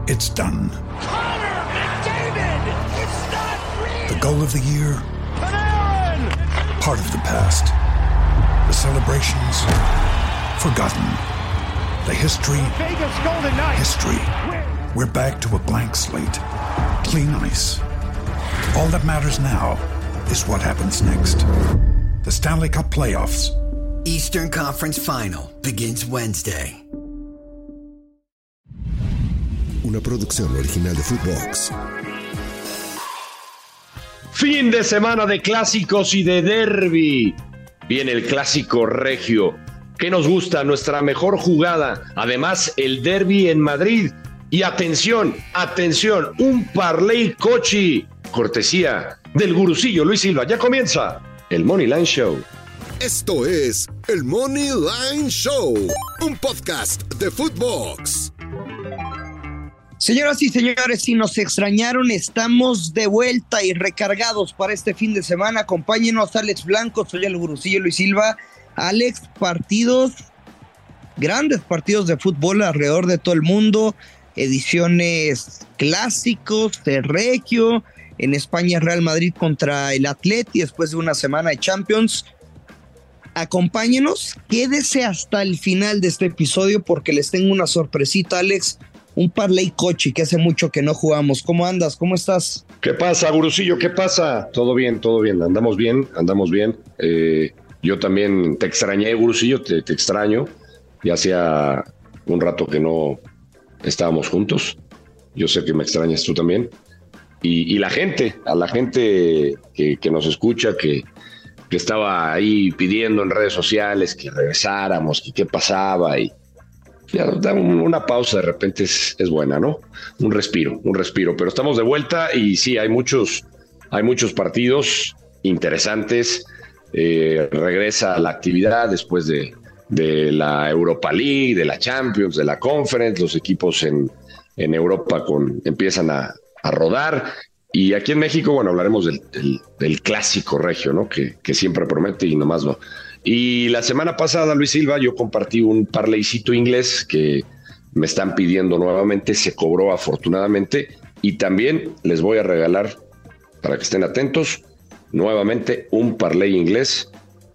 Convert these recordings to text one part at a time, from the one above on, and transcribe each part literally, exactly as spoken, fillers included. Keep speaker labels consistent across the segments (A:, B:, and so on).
A: It's done.
B: Connor McDavid! It's not real!
A: The goal of the year?
B: Panarin!
A: Part of the past. The celebrations? Forgotten. The history?
B: Vegas Golden Knights!
A: History. We're back to a blank slate. Clean ice. All that matters now is what happens next. The Stanley Cup Playoffs.
C: Eastern Conference Final begins Wednesday.
D: Una producción original de Footbox.
E: Fin de semana de clásicos y de derbi. Viene el clásico regio. ¿Qué nos gusta? Nuestra mejor jugada. Además, el derbi en Madrid. Y atención, atención, un parlay cochi. Cortesía del gurusillo Luis Silva. Ya comienza el Money Line Show.
D: Esto es el Money Line Show, un podcast de Footbox.
F: Señoras y señores, si nos extrañaron, estamos de vuelta y recargados para este fin de semana. Acompáñenos, Alex Blanco, soy el gurusillo Luis Silva. Alex, partidos, grandes partidos de fútbol alrededor de todo el mundo, ediciones clásicos de regio. En España, Real Madrid contra el Atleti después de una semana de Champions. Acompáñenos, quédese hasta el final de este episodio porque les tengo una sorpresita, Alex. Un parlay cochi que hace mucho que no jugamos. ¿Cómo andas? ¿Cómo estás?
E: ¿Qué pasa, gurusillo? ¿Qué pasa? Todo bien, todo bien. Andamos bien, andamos bien. Eh, yo también te extrañé, gurusillo, te, te extraño. Ya hacía un rato que no estábamos juntos. Yo sé que me extrañas tú también. Y, y la gente, a la gente que, que nos escucha, que, que estaba ahí pidiendo en redes sociales que regresáramos, que qué pasaba y... Ya, da una pausa de repente es, es buena, ¿no? Un respiro, un respiro. Pero estamos de vuelta y sí, hay muchos, hay muchos partidos interesantes. Eh, regresa a la actividad después de, de la Europa League, de la Champions, de la Conference. Los equipos en, en Europa con, empiezan a, a rodar. Y aquí en México, bueno, hablaremos del, del, del clásico regio, ¿no? Que, que siempre promete y nomás no. Y la semana pasada, Luis Silva, yo compartí un parlaycito inglés que me están pidiendo nuevamente, se cobró afortunadamente, y también les voy a regalar, para que estén atentos, nuevamente un parlay inglés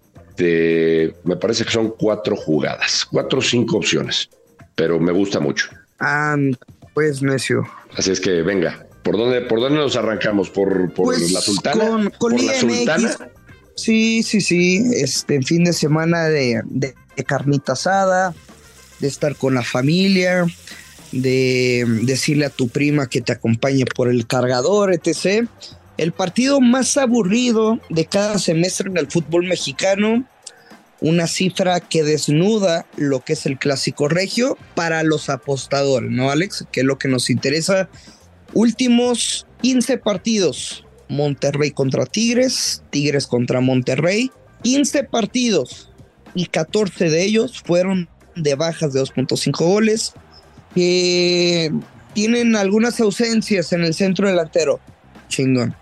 E: de, me parece que son cuatro jugadas, cuatro o cinco opciones, pero me gusta mucho.
F: Ah, pues necio.
E: Así es que venga, ¿por dónde, por dónde nos arrancamos? ¿Por, por
F: pues
E: la Sultana?
F: Con, con
E: ¿Por la Sultana?
F: Sí, sí, sí, este fin de semana de, de, de carnita asada, de estar con la familia, de decirle a tu prima que te acompañe por el cargador, etcétera. El partido más aburrido de cada semestre en el fútbol mexicano, una cifra que desnuda lo que es el clásico regio para los apostadores, ¿no, Alex? Que es lo que nos interesa. Últimos quince partidos. Monterrey contra Tigres, Tigres contra Monterrey, quince partidos y catorce de ellos fueron de bajas de dos punto cinco goles, que tienen algunas ausencias en el centro delantero, chingón,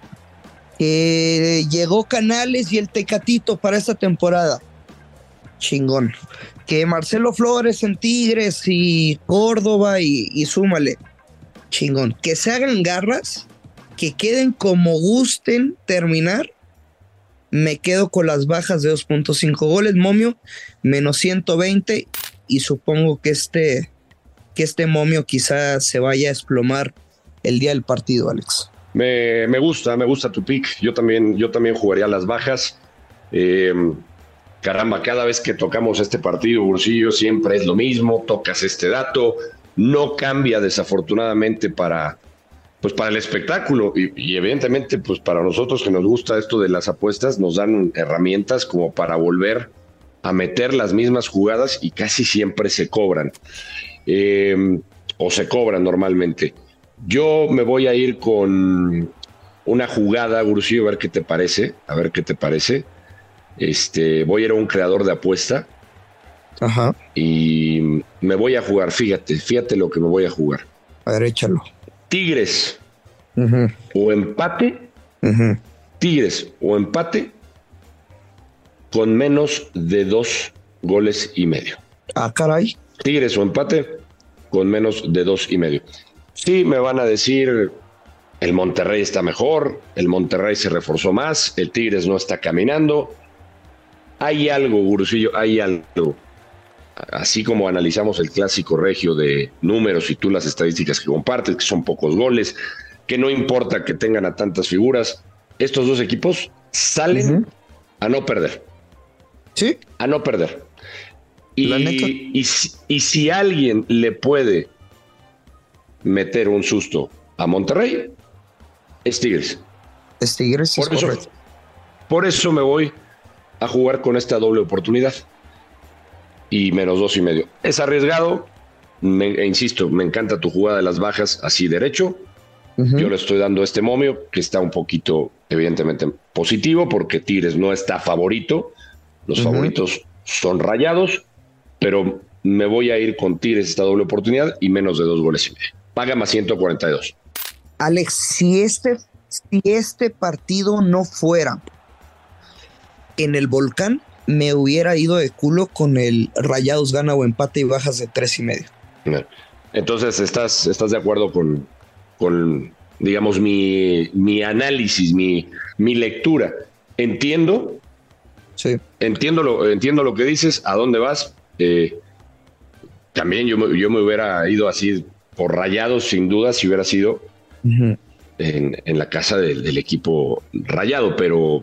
F: que llegó Canales y el Tecatito para esta temporada, chingón, que Marcelo Flores en Tigres y Córdoba y, y súmale, chingón, que se hagan garras, que queden como gusten terminar. Me quedo con las bajas de dos punto cinco goles, momio, menos ciento veinte, y supongo que este, que este momio quizás se vaya a desplomar el día del partido, Alex.
E: Me, me gusta, me gusta tu pick. Yo también, yo también jugaría las bajas. Eh, caramba, cada vez que tocamos este partido, Bursillo, siempre es lo mismo, tocas este dato, no cambia desafortunadamente para... pues para el espectáculo y, y evidentemente pues para nosotros que nos gusta esto de las apuestas nos dan herramientas como para volver a meter las mismas jugadas y casi siempre se cobran eh, o se cobran normalmente. Yo me voy a ir con una jugada, Gurusillo, a ver qué te parece, a ver qué te parece. Este, voy a ir a un creador de apuesta.
F: Ajá.
E: Y me voy a jugar, fíjate, fíjate lo que me voy a jugar.
F: A ver, échalo.
E: Tigres
F: uh-huh.
E: o empate,
F: uh-huh.
E: Tigres o empate con menos de dos goles y medio.
F: Ah, caray.
E: Tigres o empate con menos de dos y medio. Sí, me van a decir, el Monterrey está mejor, el Monterrey se reforzó más, el Tigres no está caminando. Hay algo, Gurusillo, hay algo. Así como analizamos el clásico regio de números y tú las estadísticas que compartes, que son pocos goles, que no importa que tengan a tantas figuras, estos dos equipos salen uh-huh. a no perder.
F: Sí.
E: A no perder. Y, y, y, y si alguien le puede meter un susto a Monterrey, es Tigres.
F: Es Tigres,
E: por,
F: es
E: eso, por eso me voy a jugar con esta doble oportunidad. Y menos dos y medio. Es arriesgado, me, e insisto, me encanta tu jugada de las bajas así derecho. Uh-huh. Yo le estoy dando este momio que está un poquito, evidentemente, positivo porque Tigres no está favorito. Los uh-huh. favoritos son Rayados, pero me voy a ir con Tigres esta doble oportunidad y menos de dos goles y medio. Paga más ciento cuarenta y dos.
F: Alex, si este, si este partido no fuera en el Volcán, me hubiera ido de culo con el Rayados gana o empate y bajas de tres y medio.
E: Entonces, ¿estás, estás de acuerdo con, con digamos, mi, mi análisis, mi, mi lectura? Entiendo,
F: sí. entiendo,
E: lo, entiendo lo que dices, a dónde vas. Eh, también yo me, yo me hubiera ido así por Rayados, sin duda, si hubiera sido uh-huh. en, en la casa del, del equipo Rayado, pero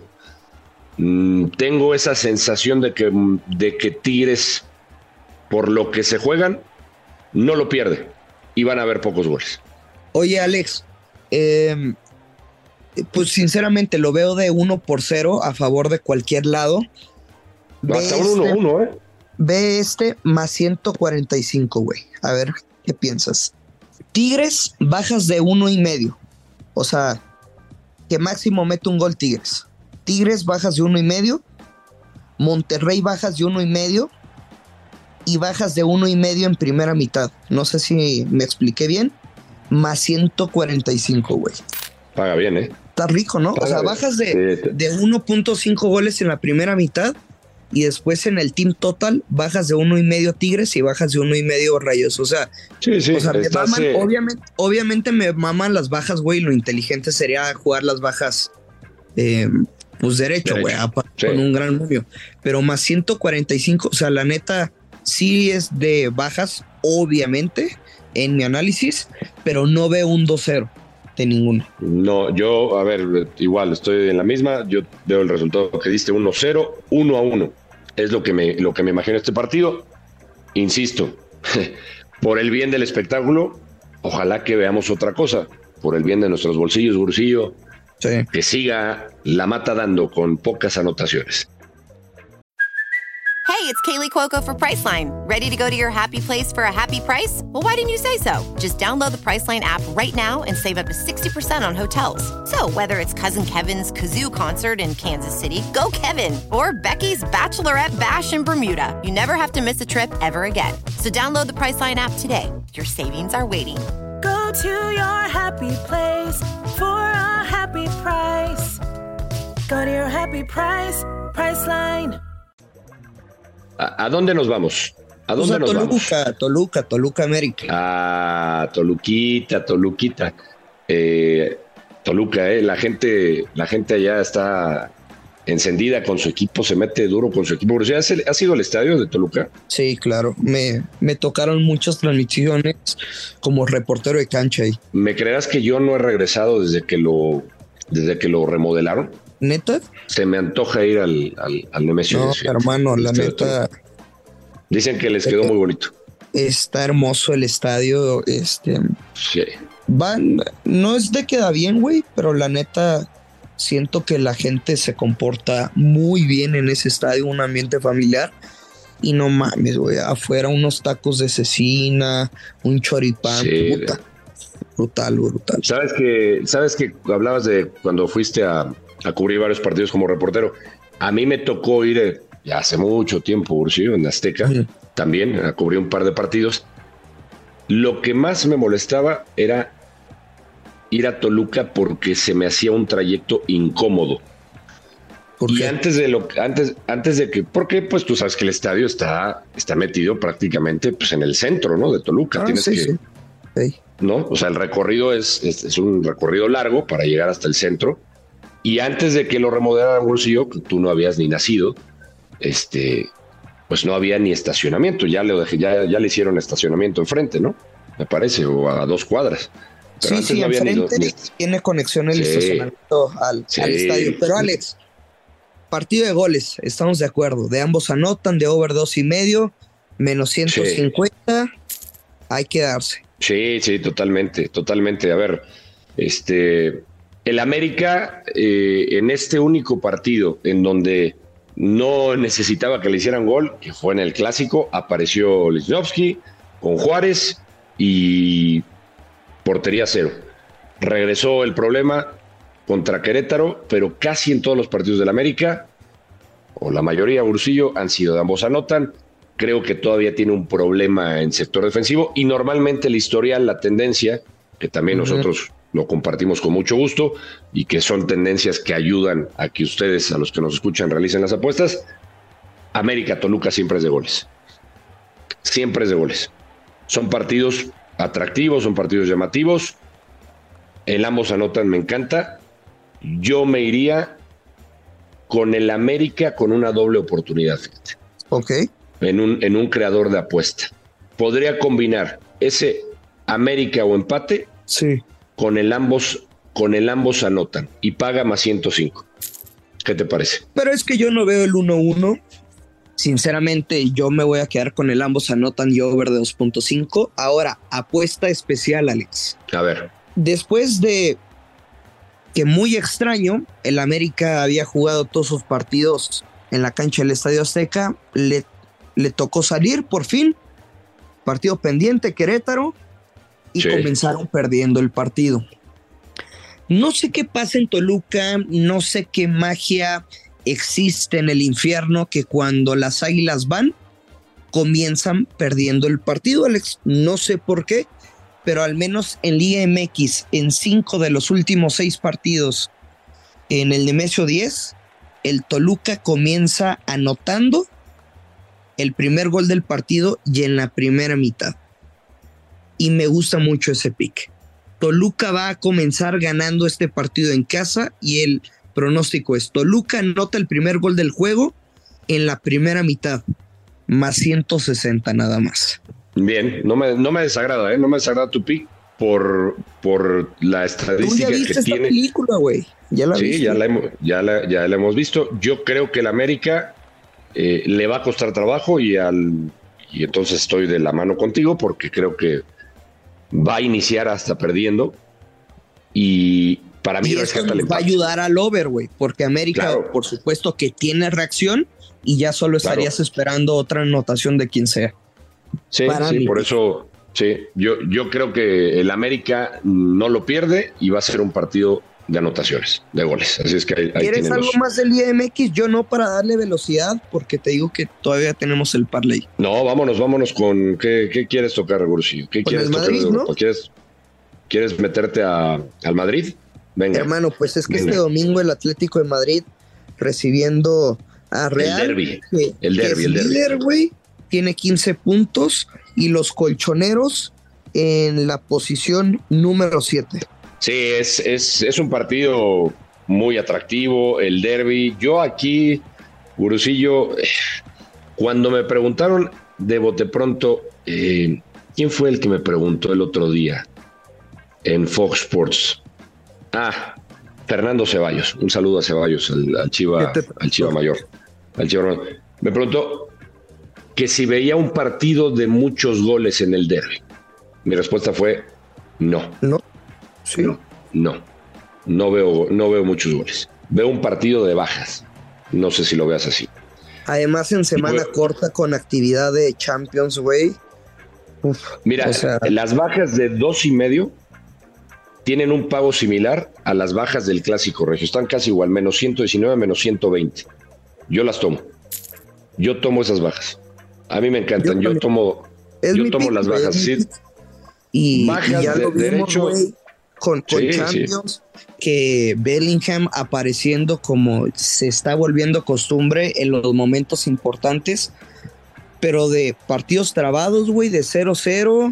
E: tengo esa sensación de que, de que Tigres, por lo que se juegan, no lo pierde y van a haber pocos goles.
F: Oye, Alex, eh, pues sinceramente lo veo de uno por cero a favor de cualquier lado.
E: Hasta un uno uno, ¿eh?
F: Ve este más ciento cuarenta y cinco, güey. A ver, ¿qué piensas? Tigres, bajas de uno y medio. O sea, que máximo mete un gol Tigres. Tigres bajas de uno y medio, Monterrey bajas de uno y medio y bajas de uno y medio en primera mitad. No sé si me expliqué bien. Más ciento cuarenta y cinco, güey.
E: Paga bien, ¿eh?
F: Está rico, ¿no? Paga o sea, bien. Bajas de, sí. de uno punto cinco goles en la primera mitad y después en el team total bajas de uno y medio Tigres y bajas de uno y medio Rayos. O sea,
E: sí, sí,
F: o sea me maman,
E: sí.
F: obviamente, obviamente me maman las bajas, güey. Lo inteligente sería jugar las bajas eh, pues derecho, güey, sí. con un gran número. Pero más ciento cuarenta y cinco, o sea, la neta sí es de bajas, obviamente, en mi análisis, pero no veo un dos cero de ninguno.
E: No, yo, a ver, igual estoy en la misma, yo veo el resultado que diste uno cero, uno a uno. Es lo que me, lo que me imagino este partido. Insisto, por el bien del espectáculo, ojalá que veamos otra cosa, por el bien de nuestros bolsillos, Gurusillo. Sí. Que siga la mata dando con pocas anotaciones.
G: Hey, it's Kaylee Cuoco for Priceline. Ready to go to your happy place for a happy price? Well, why didn't you say so? Just download the Priceline app right now and save up to sixty percent on hotels. So whether it's Cousin Kevin's Kazoo Concert in Kansas City, go Kevin, or Becky's Bachelorette Bash in Bermuda, you never have to miss a trip ever again. So download the Priceline app today. Your savings are waiting.
H: Go to your happy place for a happy price. Go to your happy price, Priceline.
E: ¿A, ¿A dónde nos vamos? ¿A dónde
F: o sea,
E: nos
F: Toluca,
E: vamos?
F: Toluca, Toluca América.
E: Ah, Toluquita, Toluquita. Eh, Toluca, eh. La gente, la gente allá está encendida con su equipo, se mete duro con su equipo. ¿Ha sido el estadio de Toluca?
F: Sí, claro. Me, me tocaron muchas transmisiones como reportero de cancha ahí.
E: ¿Me creerás que yo no he regresado desde que lo, desde que lo remodelaron?
F: ¿Neta?
E: Se me antoja ir al, al, al Nemesio.
F: No,
E: de
F: hermano, la neta.
E: Dicen que les quedó muy bonito.
F: Está hermoso el estadio. Este.
E: Sí.
F: Van, no es de queda bien, güey, pero la neta siento que la gente se comporta muy bien en ese estadio, un ambiente familiar. Y no mames, güey, afuera unos tacos de cecina, un choripán,
E: sí.
F: puta. Brutal, brutal.
E: Sabes que, sabes que hablabas de cuando fuiste a, a cubrir varios partidos como reportero. A mí me tocó ir eh, ya hace mucho tiempo, Ursillo, en Azteca, uh-huh. también a cubrir un par de partidos. Lo que más me molestaba era ir a Toluca porque se me hacía un trayecto incómodo. Y antes de lo antes antes de que porque pues tú sabes que el estadio está está metido prácticamente pues en el centro, ¿no? De Toluca.
F: Ah,
E: Tienes
F: sí,
E: que
F: sí. Sí.
E: ¿no? O sea, el recorrido es, es, es un recorrido largo para llegar hasta el centro. Y antes de que lo remodelaran Bolsillo, que tú no habías ni nacido, este, pues no había ni estacionamiento. Ya le, dejé, ya, ya le hicieron estacionamiento enfrente, ¿no? Me parece, o a dos cuadras.
F: Pero sí, sí, no enfrente ni... tiene conexión el sí, estacionamiento al, sí. al estadio. Pero Alex, partido de goles, estamos de acuerdo. De ambos anotan, de over dos y medio, menos ciento cincuenta, sí. Hay que darse.
E: Sí, sí, totalmente, totalmente. A ver, este... el América, eh, en este único partido en donde no necesitaba que le hicieran gol, que fue en el Clásico, apareció Lichnowsky con Juárez y portería cero. Regresó el problema contra Querétaro, pero casi en todos los partidos del América, o la mayoría, Bursillo, han sido de ambos anotan. Creo que todavía tiene un problema en sector defensivo y normalmente el historial, la tendencia, que también uh-huh. nosotros lo compartimos con mucho gusto y que son tendencias que ayudan a que ustedes, a los que nos escuchan, realicen las apuestas. América Toluca siempre es de goles. Siempre es de goles. Son partidos atractivos, son partidos llamativos. El ambos anotan, me encanta. Yo me iría con el América con una doble oportunidad. Fíjate.
F: Ok.
E: En un, en un creador de apuesta. Podría combinar ese América o empate.
F: Sí.
E: Con el ambos, con el ambos anotan y paga más ciento cinco. ¿Qué te parece?
F: Pero es que yo no veo el uno uno. Sinceramente, yo me voy a quedar con el ambos anotan y over de dos punto cinco. Ahora, apuesta especial, Alex.
E: A ver.
F: Después de que, muy extraño, el América había jugado todos sus partidos en la cancha del Estadio Azteca, le, le tocó salir por fin. Partido pendiente, Querétaro. Y sí. Comenzaron perdiendo el partido. No sé qué pasa en Toluca, no sé qué magia existe en el infierno que cuando las Águilas van, comienzan perdiendo el partido, Alex. No sé por qué, pero al menos en Liga M X, en cinco de los últimos seis partidos, en el Nemesio diez, el Toluca comienza anotando el primer gol del partido y en la primera mitad. Y me gusta mucho ese pick. Toluca va a comenzar ganando este partido en casa y el pronóstico es: Toluca anota el primer gol del juego en la primera mitad, más ciento sesenta nada más.
E: Bien, no me, no me desagrada, ¿eh? No me desagrada tu pick por, por la estadística
F: ¿Tú ya viste
E: que
F: esta
E: tiene.
F: película, güey? ¿Ya la
E: sí,
F: viste?
E: ya la, hemos, ya, la, ya la hemos visto. Yo creo que el América eh, le va a costar trabajo y, al, y entonces estoy de la mano contigo porque creo que va a iniciar hasta perdiendo y para mí
F: y esto nos va a ayudar al over, güey, porque América, claro, por supuesto que tiene reacción y ya solo estarías claro. esperando otra anotación de quien sea.
E: Sí, para sí, mí. Por eso, sí, yo, yo creo que el América no lo pierde y va a ser un partido de anotaciones, de goles. Así es que ahí, ahí
F: ¿Quieres algo
E: los...
F: más del I M X? Yo no, para darle velocidad, porque te digo que todavía tenemos el parlay.
E: No, vámonos, vámonos con... ¿Qué, qué quieres tocar, Gursi? ¿Qué quieres tocar
F: Madrid,
E: de Europa?
F: ¿no?
E: ¿Quieres, ¿Quieres meterte a, al Madrid? Venga.
F: Hermano, pues es que
E: Venga.
F: Este domingo el Atlético de Madrid recibiendo a Real.
E: El derbi,
F: que,
E: el derbi, el derbi.
F: Líder, güey, tiene quince puntos y los colchoneros en la posición número siete.
E: Sí, es, es, es un partido muy atractivo, el derbi. Yo aquí, Gurusillo, cuando me preguntaron de bote pronto, eh, ¿quién fue el que me preguntó el otro día en Fox Sports? Ah, Fernando Ceballos. Un saludo a Ceballos, al, al Chiva, al Chiva Mayor. Al Chiva Mayor. Me preguntó que si veía un partido de muchos goles en el derbi. Mi respuesta fue no.
F: No. Sí.
E: No, no, no veo, no veo muchos goles. Veo un partido de bajas. No sé si lo veas así.
F: Además, en semana
E: bueno,
F: corta con actividad de Champions, güey.
E: Mira,
F: o sea...
E: las bajas de dos y medio tienen un pago similar a las bajas del Clásico Regio. Están casi igual, menos ciento diecinueve, menos ciento veinte. Yo las tomo. Yo tomo esas bajas. A mí me encantan. Yo, yo tomo, yo tomo pick, las bajas. Sí.
F: Y,
E: bajas
F: y ya
E: de,
F: lo vimos,
E: derecho.
F: Wey, con, con sí, Champions, sí. que Bellingham apareciendo como se está volviendo costumbre en los momentos importantes, pero de partidos trabados, güey, de cero cero,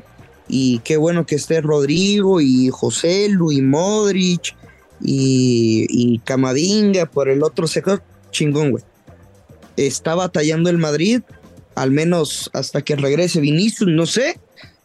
F: y qué bueno que esté Rodrigo y José Luis Modric y, y Camavinga por el otro sector, chingón, güey. Está batallando el Madrid, al menos hasta que regrese Vinicius, no sé,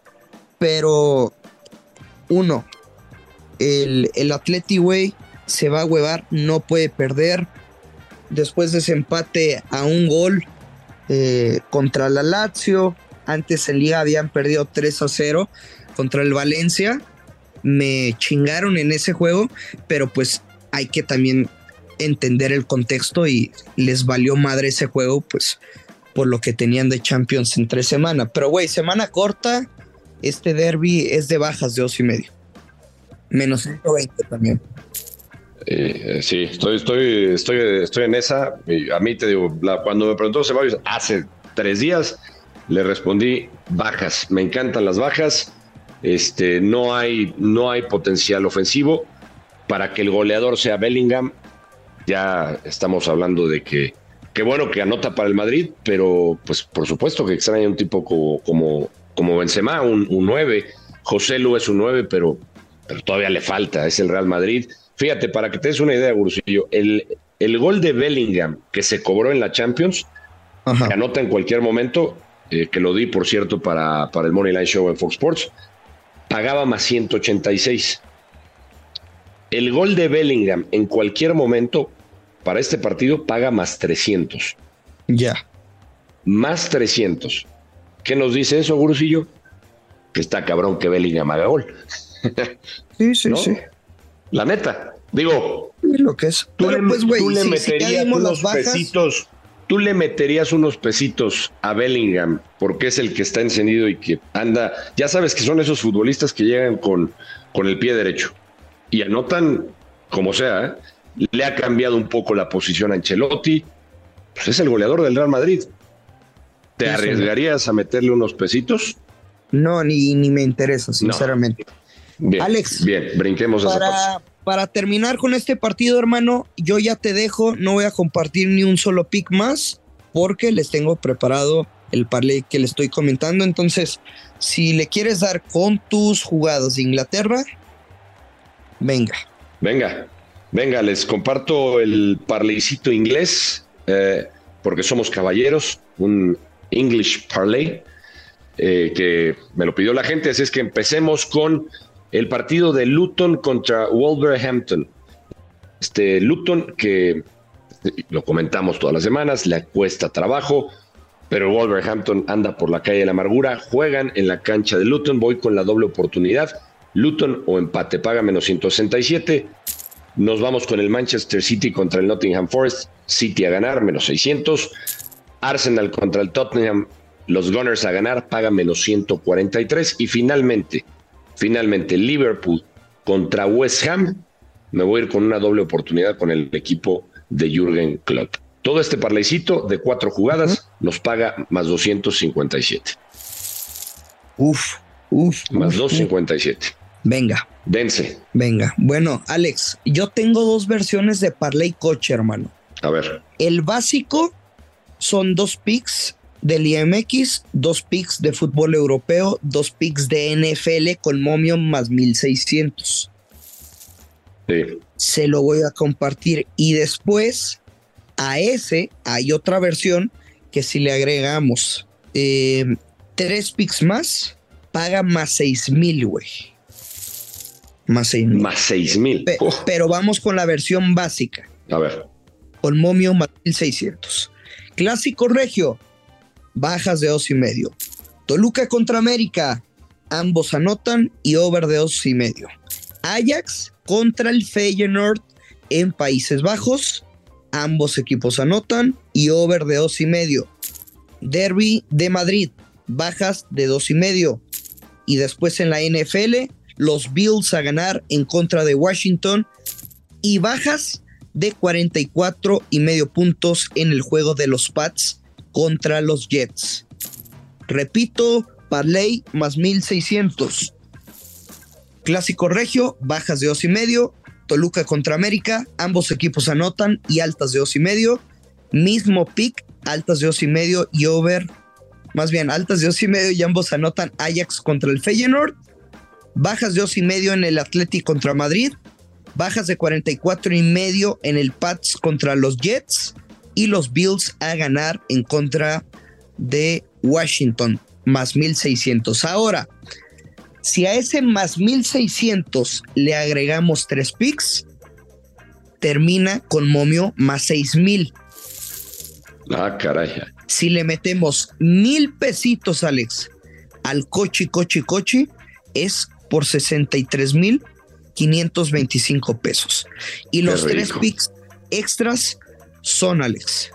F: pero uno, el, el Atleti, güey, se va a huevar, no puede perder. Después de ese empate a un gol eh, contra la Lazio, antes en Liga habían perdido tres a cero contra el Valencia, me chingaron en ese juego, pero pues hay que también entender el contexto y les valió madre ese juego, pues por lo que tenían de Champions en tres semanas. Pero güey, semana corta, este derbi es de bajas de dos y medio, menos ciento veinte también.
E: Eh, sí, estoy, estoy, estoy, estoy en esa. A mí te digo, la, cuando me preguntó Ceballos hace tres días, le respondí bajas. Me encantan las bajas. Este, no hay, no hay potencial ofensivo para que el goleador sea Bellingham. Ya estamos hablando de que, qué bueno que anota para el Madrid, pero pues por supuesto que extraña un tipo como, como, como Benzema, un, un nueve. José Lu es un nueve, pero, pero todavía le falta. Es el Real Madrid. Fíjate, para que te des una idea, Gurusillo, el, el gol de Bellingham que se cobró en la Champions, Ajá. que anota en cualquier momento, eh, que lo di, por cierto, para, para el Money Line Show en Fox Sports, pagaba más ciento ochenta y seis. El gol de Bellingham en cualquier momento, para este partido, paga más trescientos.
F: Ya.
E: Más trescientos. ¿Qué nos dice eso, Gurusillo? Que está cabrón que Bellingham haga gol.
F: Sí, sí,
E: ¿no?
F: sí.
E: La neta, digo,
F: lo que es.
E: Tú, le,
F: pues, wey,
E: tú le
F: si,
E: meterías
F: si
E: unos
F: bajas,
E: pesitos, tú le meterías unos pesitos a Bellingham, porque es el que está encendido y que anda, ya sabes que son esos futbolistas que llegan con, con el pie derecho y anotan como sea, ¿eh? Le ha cambiado un poco la posición a Ancelotti, pues es el goleador del Real Madrid. ¿Te Eso arriesgarías no. a meterle unos pesitos?
F: No, ni, ni me interesa, sinceramente.
E: No. Bien,
F: Alex,
E: bien, brinquemos
F: para,
E: esa parte.
F: Para terminar con este partido, hermano, yo ya te dejo, no voy a compartir ni un solo pick más, porque les tengo preparado el parlay que le estoy comentando. Entonces, si le quieres dar con tus jugadas de Inglaterra, venga.
E: Venga, venga, les comparto el parlaycito inglés, eh, porque somos caballeros, un English parlay, eh, que me lo pidió la gente, así es que empecemos con el partido de Luton contra Wolverhampton. Este Luton, que lo comentamos todas las semanas, le cuesta trabajo, pero Wolverhampton anda por la calle de la amargura. Juegan en la cancha de Luton. Voy con la doble oportunidad. Luton o empate, paga menos ciento sesenta y siete. Nos vamos con el Manchester City contra el Nottingham Forest. City a ganar, menos seiscientos. Arsenal contra el Tottenham. Los Gunners a ganar, paga menos ciento cuarenta y tres. Y finalmente, Finalmente, Liverpool contra West Ham. Me voy a ir con una doble oportunidad con el equipo de Jürgen Klopp. Todo este parlaycito de cuatro jugadas uh-huh. nos paga más doscientos cincuenta y siete.
F: Uf, uf.
E: Más
F: uf,
E: doscientos cincuenta y siete.
F: Venga.
E: Dense.
F: Venga. Bueno, Alex, yo tengo dos versiones de parlay coche, hermano.
E: A ver.
F: El básico son dos picks del I M X, dos picks de fútbol europeo, dos picks de N F L con momio más mil seiscientos.
E: Sí.
F: Se lo voy a compartir. Y después a ese hay otra versión que si le agregamos eh, tres picks más, paga más seis mil, güey. Más seis mil.
E: Más seis mil.
F: Pe- oh. Pero vamos con la versión básica.
E: A ver.
F: Con momio más mil seiscientos. Clásico regio. Bajas de dos y medio. Toluca contra América, ambos anotan y over de dos y medio. Ajax contra el Feyenoord en Países Bajos, ambos equipos anotan y over de dos y medio. Derby de Madrid, bajas de dos y medio. Y después en la N F L, los Bills a ganar en contra de Washington y bajas de cuarenta y cuatro y medio puntos en el juego de los Pats contra los Jets. Repito, parlay más mil seiscientos. Clásico regio, bajas de dos y medio. Toluca contra América, ambos equipos anotan y altas de dos y medio. Mismo pick, altas de dos y medio y over más bien altas de dos y medio y ambos anotan Ajax contra el Feyenoord, bajas de dos y medio en el Athletic contra Madrid, bajas de cuarenta y cuatro y medio en el Pats contra los Jets y los Bills a ganar en contra de Washington, más mil seiscientos. Ahora, si a ese más mil seiscientos le agregamos tres picks, termina con momio más seis mil.
E: Ah, caray.
F: Si le metemos mil pesitos, Alex, al cochi, cochi, cochi, es por sesenta y tres mil quinientos veinticinco pesos. Y los tres picks extras son, Alex,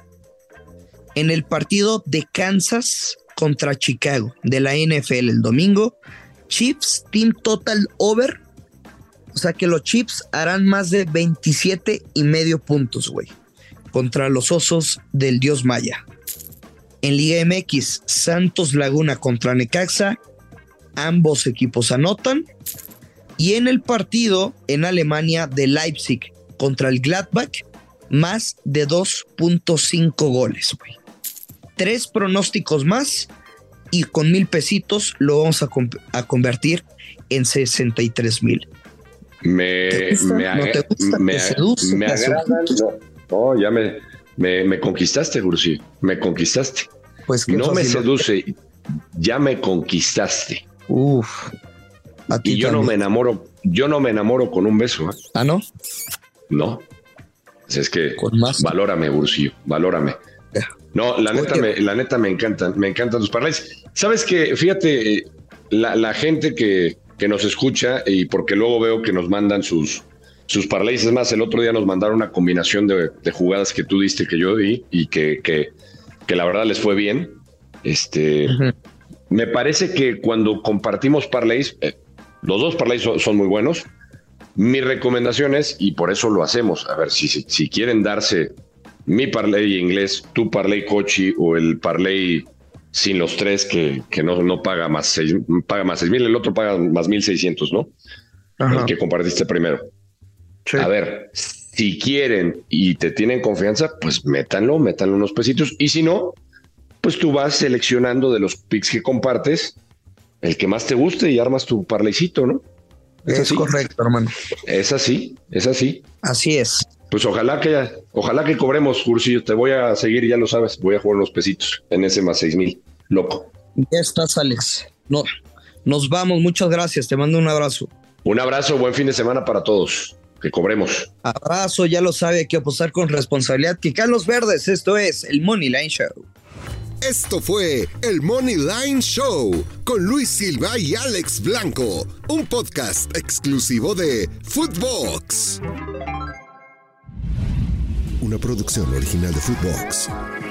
F: en el partido de Kansas contra Chicago de la N F L el domingo, Chiefs Team Total Over, o sea que los Chiefs harán más de veintisiete y medio puntos, güey, contra los Osos del Dios Maya. En Liga M X, Santos Laguna contra Necaxa, ambos equipos anotan. Y en el partido en Alemania de Leipzig contra el Gladbach, más de dos punto cinco goles, güey. Tres pronósticos más y con mil pesitos lo vamos a, com- a convertir en sesenta y tres mil.
E: Me, me,
F: ¿No te gusta?
E: me,
F: ¿Te seduce?
E: me agradan. No, no, ya me, me, me conquistaste, Gursi. Me conquistaste.
F: Pues
E: no me
F: fácil,
E: seduce, ya me conquistaste.
F: Uf. A ti
E: y yo
F: también.
E: no me enamoro, yo no me enamoro con un beso. ¿eh?
F: ¿Ah, no?
E: No. Pues es que
F: Con más.
E: valórame, Bursillo, valórame.
F: Ya.
E: No, la neta,
F: Oye.
E: me, la neta me encantan, me encantan tus parlays. Sabes que, fíjate, la, la gente que, que nos escucha, y porque luego veo que nos mandan sus, sus parlays. Es más, el otro día nos mandaron una combinación de, de jugadas que tú diste, que yo di, y que, que, que la verdad les fue bien. Este, uh-huh. Me parece que cuando compartimos parlays, eh, los dos parlays son, son muy buenos. Mi recomendación es, y por eso lo hacemos, a ver, si, si, si quieren darse mi parlay inglés, tu parlay cochi o el parlay sin los tres que, que no, no paga más seis, paga más seis mil, el otro paga más mil seiscientos, ¿no? Ajá. El que compartiste primero. Sí. A ver, si quieren y te tienen confianza, pues métanlo, métanlo unos pesitos. Y si no, pues tú vas seleccionando de los picks que compartes el que más te guste y armas tu parlaycito, ¿no?
F: Es, es correcto, hermano.
E: Es así, es así.
F: Así es.
E: Pues ojalá que, ojalá que cobremos, Cursillo. Te voy a seguir, ya lo sabes. Voy a jugar unos pesitos en ese más seis mil. Loco.
F: Ya estás, Alex. No, nos vamos. Muchas gracias. Te mando un abrazo.
E: Un abrazo. Buen fin de semana para todos. Que cobremos.
F: Abrazo. Ya lo sabe. Hay que apostar con responsabilidad. Que caen los verdes. Esto es el Money Line Show.
D: Esto fue el Money Line Show con Luis Silva y Alex Blanco, un podcast exclusivo de Footbox. Una producción original de Footbox.